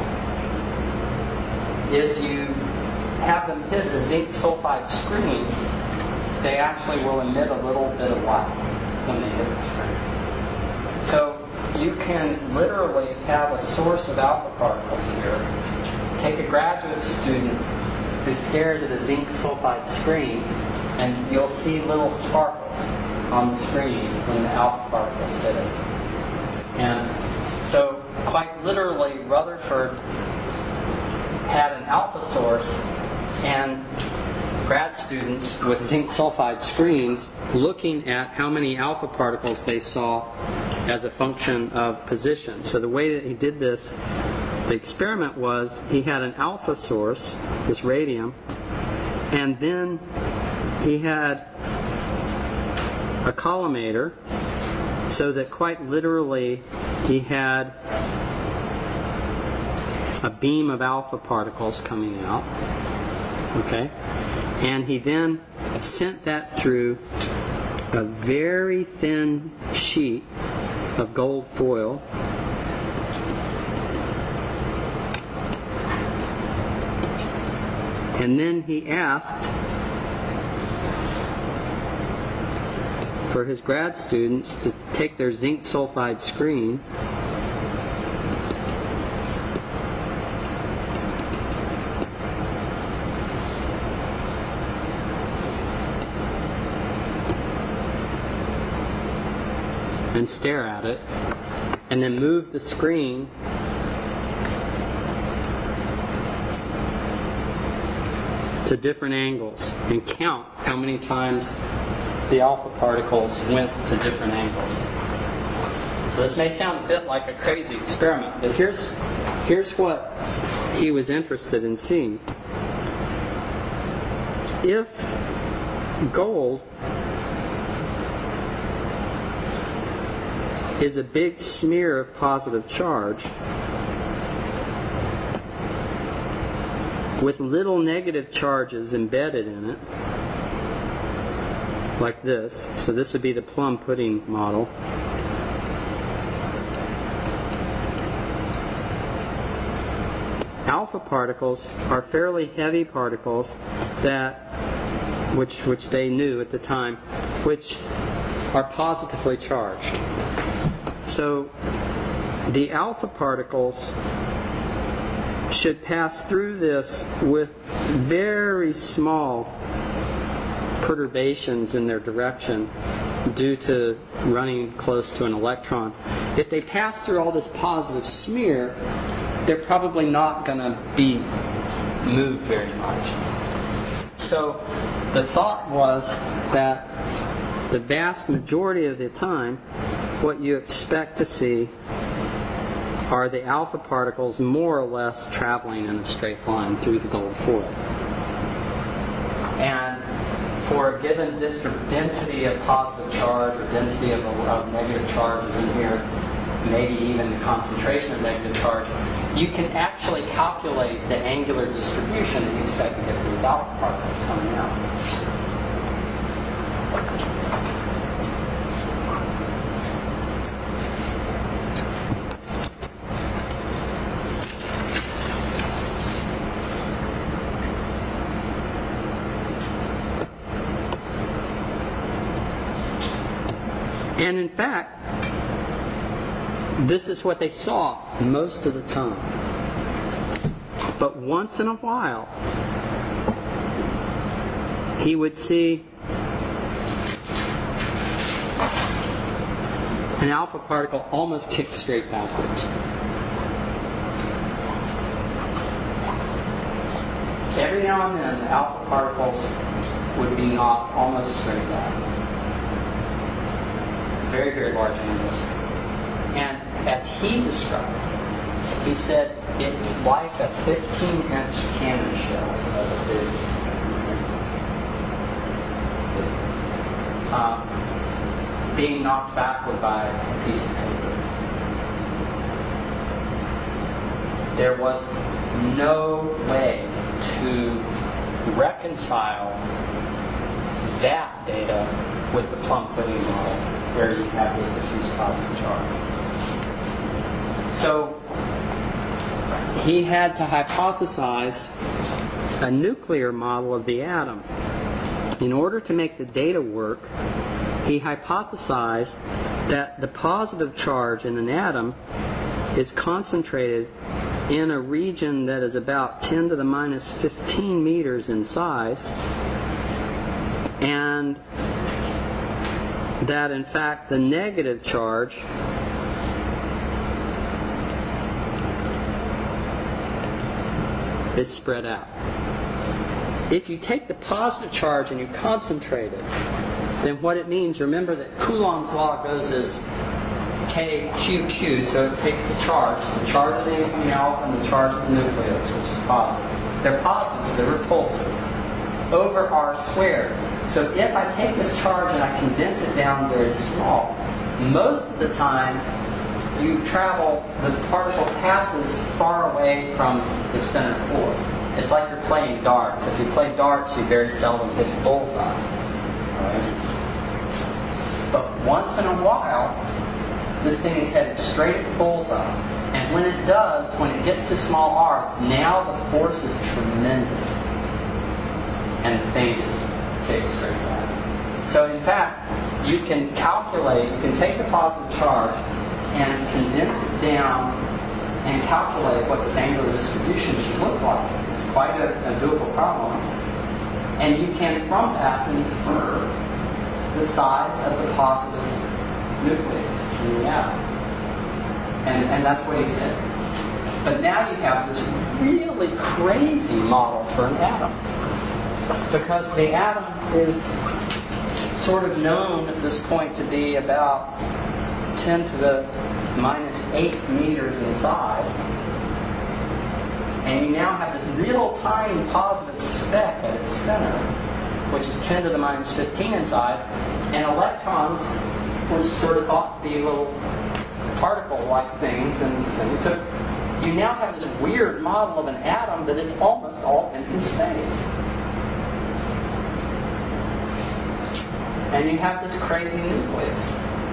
If you have them hit a zinc sulfide screen, they actually will emit a little bit of light when they hit the screen. So you can literally have a source of alpha particles here. Take a graduate student who stares at a zinc sulfide screen, and you'll see little sparkles on the screen when the alpha particles hit it. And so, quite literally, Rutherford had an alpha source, and grad students with zinc sulfide screens looking at how many alpha particles they saw as a function of position. So the way that he did this, the experiment was he had an alpha source, this radium, and then he had a collimator, so that quite literally he had a beam of alpha particles coming out. Okay? And he then sent that through a very thin sheet of gold foil. And then he asked for his grad students to take their zinc sulfide screen and stare at it, and then move the screen to different angles and count how many times the alpha particles went to different angles. So this may sound a bit like a crazy experiment, but here's here's what he was interested in seeing. If gold is a big smear of positive charge with little negative charges embedded in it, like this. So this would be the plum pudding model. Alpha particles are fairly heavy particles that, which which they knew at the time, which are positively charged. So the alpha particles should pass through this with very small perturbations in their direction due to running close to an electron. If they pass through all this positive smear, they're probably not going to be moved very much. So the thought was that the vast majority of the time, what you expect to see are the alpha particles more or less traveling in a straight line through the gold foil. And for a given distri- density of positive charge or density of, of negative charges in here, maybe even the concentration of negative charge, you can actually calculate the angular distribution that you expect to get from these alpha particles coming out. And in fact, this is what they saw most of the time. But once in a while, he would see an alpha particle almost kick straight backwards. Every now and then, the alpha particles would be knocked almost straight down. Very, very large angles. And as he described, he said it's like a fifteen inch cannon shell. So that's a big. Um, being knocked backward by a piece of paper. There was no way to reconcile that data with the plum pudding model, where you have this diffuse positive charge. So he had to hypothesize a nuclear model of the atom. In order to make the data work, he hypothesized that the positive charge in an atom is concentrated in a region that is about ten to the minus fifteen meters in size, and that in fact the negative charge is spread out. If you take the positive charge and you concentrate it, then what it means, remember that Coulomb's law goes as K Q Q, so it takes the charge, the charge of the incoming alpha and the charge of the nucleus, which is positive. They're positive, so they're repulsive, over R squared. So if I take this charge and I condense it down very small, most of the time you travel, the particle passes far away from the center core. It's like you're playing darts. If you play darts, you very seldom hit the bullseye. Right? But once in a while, this thing is headed straight at the bullseye. And when it does, when it gets to small r, now the force is tremendous. And the thing is kicked straight back. So in fact, you can calculate, you can take the positive charge and condense it down and calculate what this angular distribution should look like. It's quite a, a doable problem. And you can, from that, infer the size of the positive nucleus in the atom. And, and that's what he did. But now you have this really crazy model for an atom. Because the atom is sort of known at this point to be about ten to the minus eight meters in size. And you now have this little tiny positive speck at its center, which is ten to the minus fifteen in size. And electrons were sort of thought to be little particle-like things in this thing. So you now have this weird model of an atom that it's almost all empty space. And you have this crazy nucleus.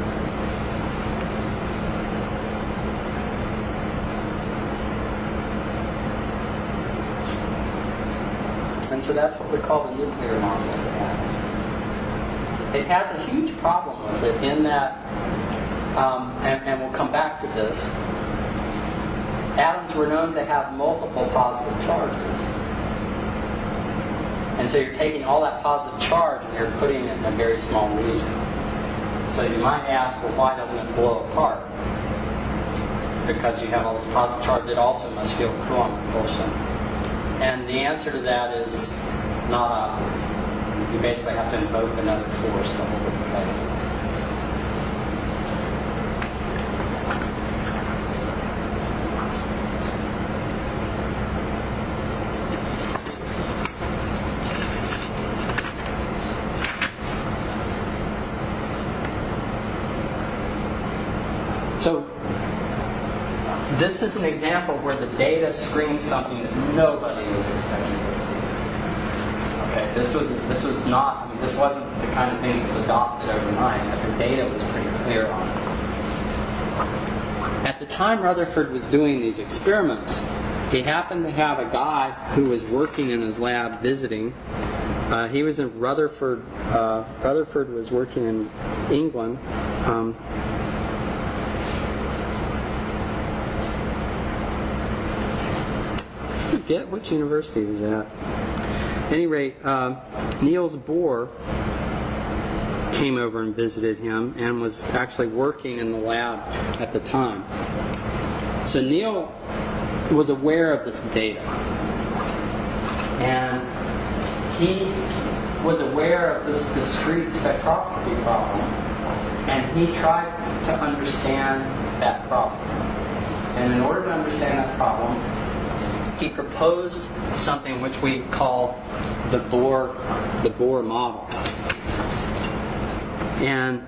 And so that's what we call the nuclear model of the atom. It has a huge problem with it in that, um, and, and we'll come back to this, atoms were known to have multiple positive charges. And so you're taking all that positive charge and you're putting it in a very small region. So you might ask, well, why doesn't it blow apart? Because you have all this positive charge, it also must feel Coulomb repulsion. And the answer to that is not obvious. You basically have to invoke another force to hold it together. So this is an example where the data screams something that nobody was expecting to see. Okay, this was this was not. I mean, this wasn't the kind of thing that was adopted overnight. But the data was pretty clear on it. At the time Rutherford was doing these experiments, he happened to have a guy who was working in his lab visiting. Uh, he was in Rutherford. Uh, Rutherford was working in England. Um, Forget which university he was at. At any rate, uh, Niels Bohr came over and visited him and was actually working in the lab at the time. So Neil was aware of this data. And he was aware of this discrete spectroscopy problem, and he tried to understand that problem. And in order to understand that problem, he proposed something which we call the Bohr, the Bohr model. And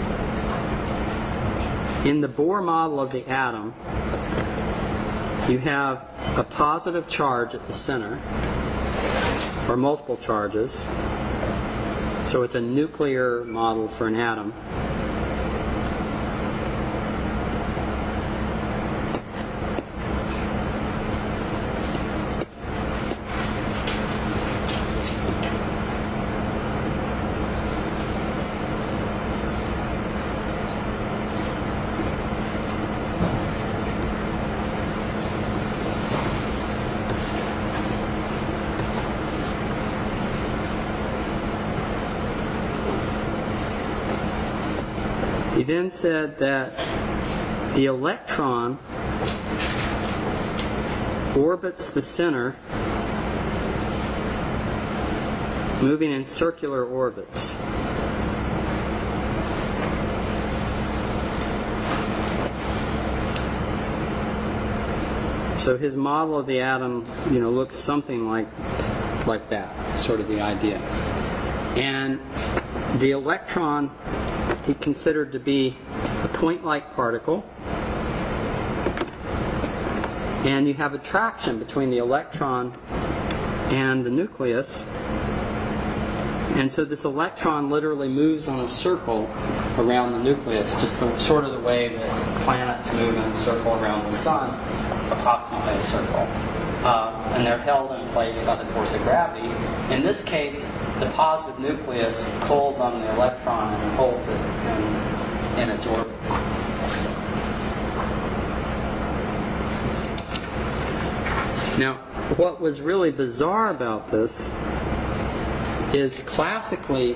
in the Bohr model of the atom, you have a positive charge at the center, or multiple charges. So it's a nuclear model for an atom. He then said that the electron orbits the center, moving in circular orbits. So his model of the atom, you know, looks something like like that, sort of the idea. And the electron he considered to be a point-like particle, and you have attraction between the electron and the nucleus, and so this electron literally moves on a circle around the nucleus, just the, sort of the way that planets move in a circle around the sun, approximately a circle. Uh, and they're held in place by the force of gravity. In this case, the positive nucleus pulls on the electron and holds it in, in its orbit. Now, what was really bizarre about this is classically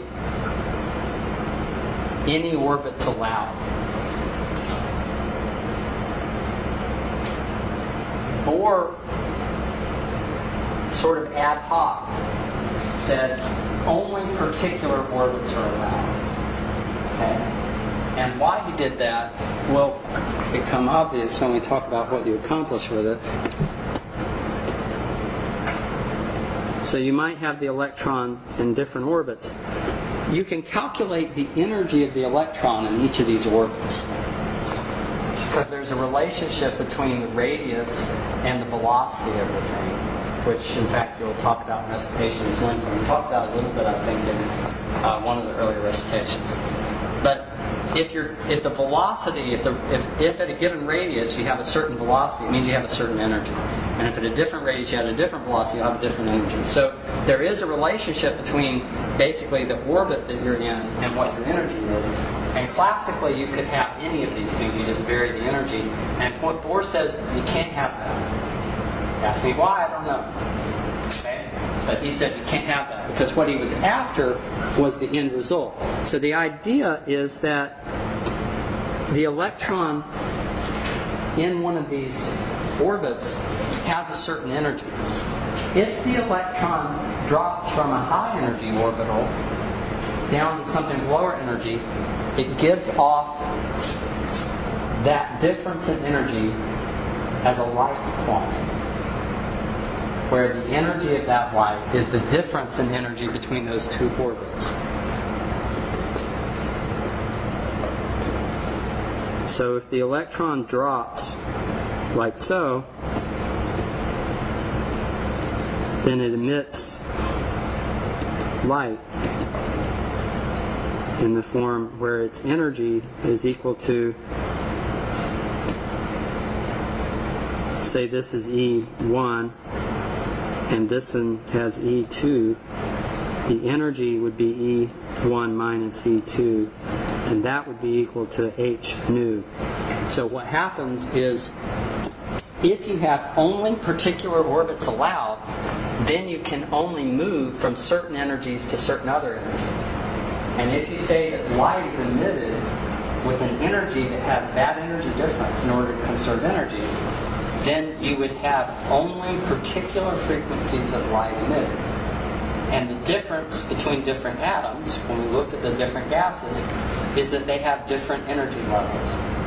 any orbit's allowed. Bohr sort of ad hoc said only particular orbits are allowed. Okay? And why he did that will become obvious when we talk about what you accomplish with it. So you might have the electron in different orbits. You can calculate the energy of the electron in each of these orbits, because there's a relationship between the radius and the velocity of the thing, which in fact you'll talk about in recitations when we talked about a little bit, I think, in uh, one of the earlier recitations. But if you're if the velocity, if the if, if at a given radius you have a certain velocity, it means you have a certain energy. And if at a different radius you have a different velocity, you have a different energy. So there is a relationship between basically the orbit that you're in and what your energy is. And classically you could have any of these things, you just vary the energy. And what Bohr says, you can't have that. Ask me why, I don't know. Okay? But he said you can't have that, because what he was after was the end result. So the idea is that the electron in one of these orbits has a certain energy. If the electron drops from a high energy orbital down to something with lower energy, it gives off that difference in energy as a light quantity, where the energy of that light is the difference in energy between those two orbits. So if the electron drops like so, then it emits light in the form where its energy is equal to, say this is E one and this one has E two, the energy would be E one minus E two, and that would be equal to H nu. So what happens is, if you have only particular orbits allowed, then you can only move from certain energies to certain other energies. And if you say that light is emitted with an energy that has that energy difference in order to conserve energy, then you would have only particular frequencies of light emitted. And the difference between different atoms, when we looked at the different gases, is that they have different energy levels.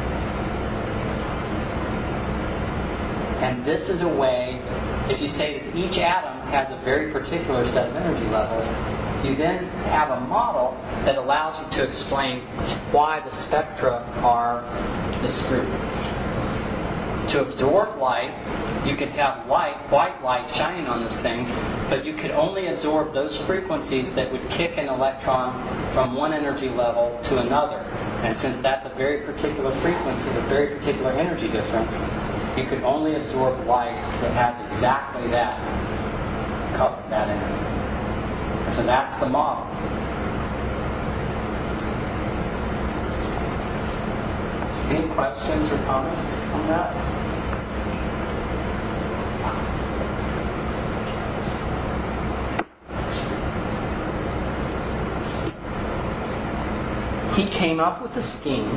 And this is a way, if you say that each atom has a very particular set of energy levels, you then have a model that allows you to explain why the spectra are discrete. To absorb light, you could have light, white light shining on this thing, but you could only absorb those frequencies that would kick an electron from one energy level to another. And since that's a very particular frequency, a very particular energy difference, you could only absorb light that has exactly that color, that energy. So that's the model. Any questions or comments on that? He came up with a scheme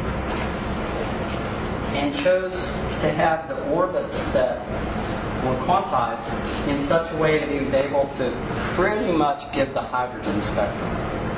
and chose to have the orbits that were quantized in such a way that he was able to pretty much give the hydrogen spectrum.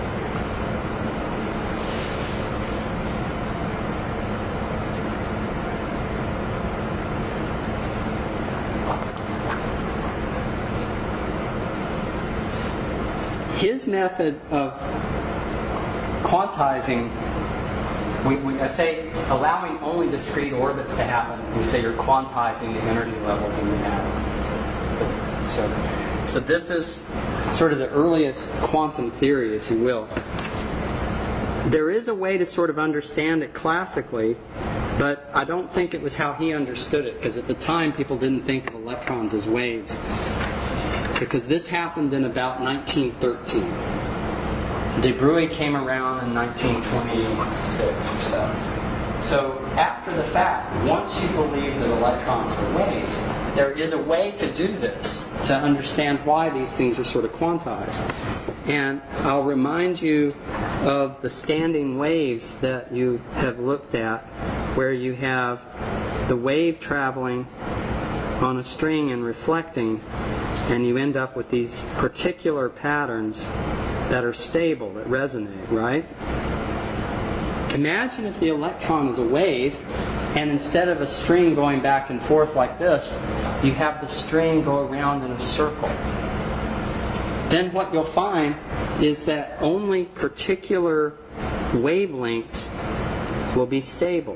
His method of quantizing, we, we I say allowing only discrete orbits to happen, we say you're quantizing the energy levels in the atom. So, so this is sort of the earliest quantum theory, if you will. There is a way to sort of understand it classically, but I don't think it was how he understood it, because at the time people didn't think of electrons as waves. Because this happened in about nineteen thirteen. De Broglie came around in nineteen twenty-six or so. So after the fact, once you believe that electrons are waves, there is a way to do this, to understand why these things are sort of quantized. And I'll remind you of the standing waves that you have looked at, where you have the wave traveling on a string and reflecting, and you end up with these particular patterns that are stable, that resonate, right? Imagine if the electron is a wave, and instead of a string going back and forth like this, you have the string go around in a circle. Then what you'll find is that only particular wavelengths will be stable.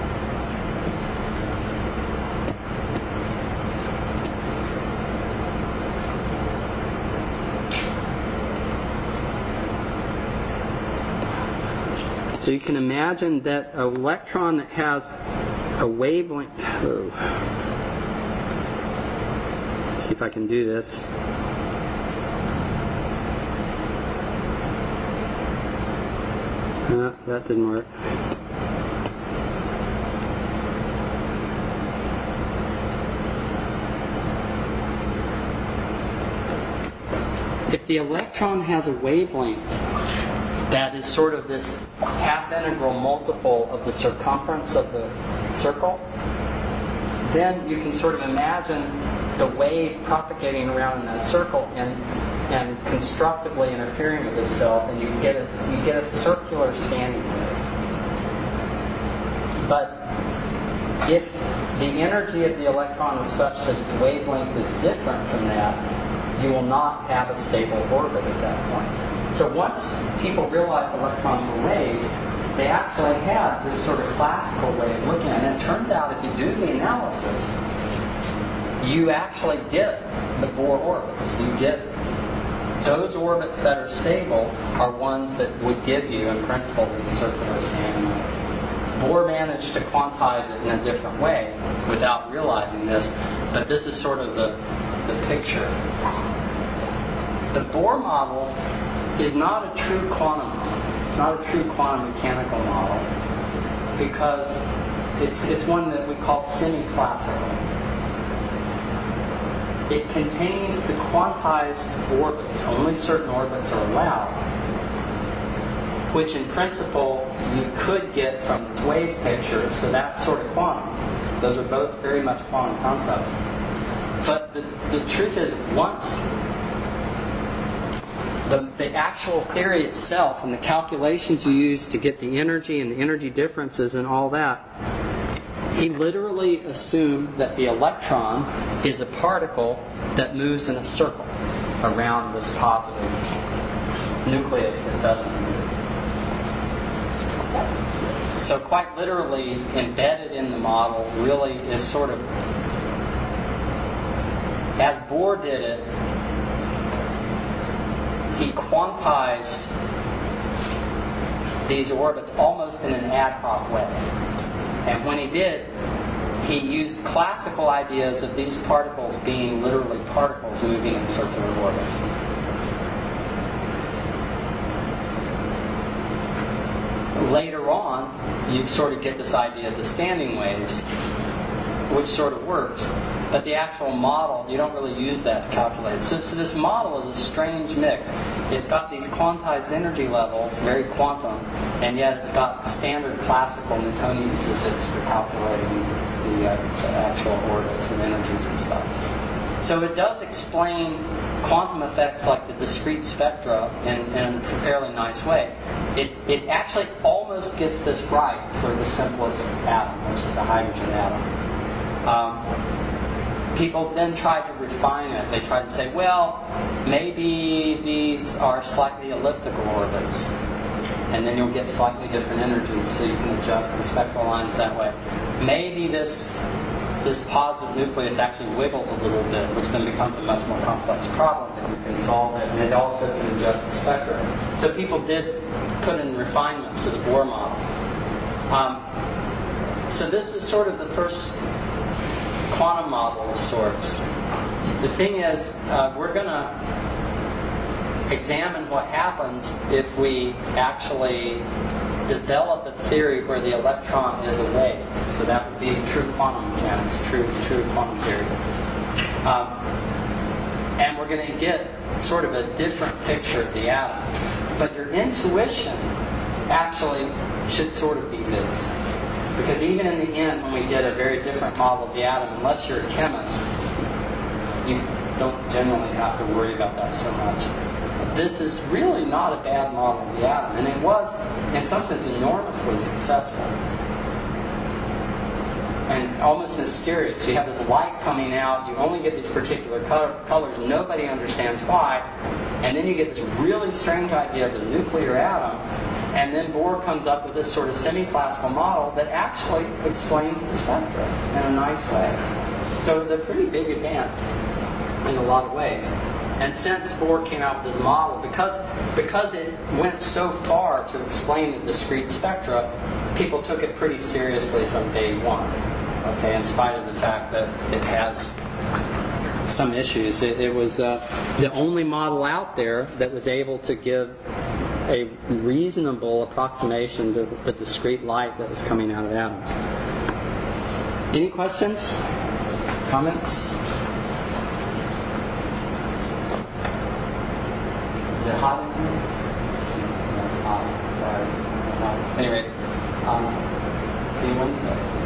So you can imagine that an electron that has a wavelength... Oh. Let's see if I can do this. No, that didn't work. If the electron has a wavelength that is sort of this half-integral multiple of the circumference of the circle, then you can sort of imagine the wave propagating around in that circle and and constructively interfering with itself, and you get a you get a circular standing wave. But if the energy of the electron is such that its wavelength is different from that, you will not have a stable orbit at that point. So once people realized electrons were waves, they actually had this sort of classical way of looking at it. And it turns out if you do the analysis, you actually get the Bohr orbits. You get those orbits that are stable are ones that would give you, in principle, these circular standing waves. Bohr managed to quantize it in a different way without realizing this, but this is sort of the, the picture. The Bohr model is not a true quantum model. It's not a true quantum mechanical model because it's it's one that we call semi-classical. It contains the quantized orbits. Only certain orbits are allowed, which in principle you could get from its wave picture, so that's sort of quantum. Those are both very much quantum concepts. But the, the truth is, once the, the actual theory itself and the calculations you use to get the energy and the energy differences and all that, he literally assumed that the electron is a particle that moves in a circle around this positive nucleus that doesn't move. So quite literally embedded in the model really is sort of, as Bohr did it, he quantized these orbits almost in an ad hoc way. And when he did, he used classical ideas of these particles being literally particles moving in circular orbits. Later on, you sort of get this idea of the standing waves, which sort of works. But the actual model, you don't really use that to calculate. So, so this model is a strange mix. It's got these quantized energy levels, very quantum, and yet it's got standard classical Newtonian physics for calculating the, uh, the actual orbits and energies and stuff. So it does explain quantum effects like the discrete spectra in, in a fairly nice way. It, it actually almost gets this right for the simplest atom, which is the hydrogen atom. Um, people then tried to refine it. They tried to say, well, maybe these are slightly elliptical orbits, and then you'll get slightly different energies, so you can adjust the spectral lines that way. Maybe this this positive nucleus actually wiggles a little bit, which then becomes a much more complex problem, and you can solve it, and it also can adjust the spectra. So people did put in refinements to the Bohr model. Um, so this is sort of the first quantum model of sorts. The thing is, uh, we're going to examine what happens if we actually develop a theory where the electron is a wave. So that would be true quantum mechanics, true true quantum theory. Um, and we're going to get sort of a different picture of the atom. But your intuition actually should sort of be this. Because even in the end, when we get a very different model of the atom, unless you're a chemist, you don't generally have to worry about that so much. This is really not a bad model of the atom, and it was, in some sense, enormously successful. And almost mysterious. You have this light coming out, you only get these particular color, colors, nobody understands why, and then you get this really strange idea of the nuclear atom, and then Bohr comes up with this sort of semi-classical model that actually explains the spectra in a nice way. So it was a pretty big advance in a lot of ways. And since Bohr came out with this model, because, because it went so far to explain the discrete spectra, people took it pretty seriously from day one. Okay, in spite of the fact that it has some issues. It, it was uh, the only model out there that was able to give a reasonable approximation to the discrete light that was coming out of atoms. Any questions? Comments? Is it hot in here? No, it's hot. Sorry. Uh, anyway, um, see you Wednesday.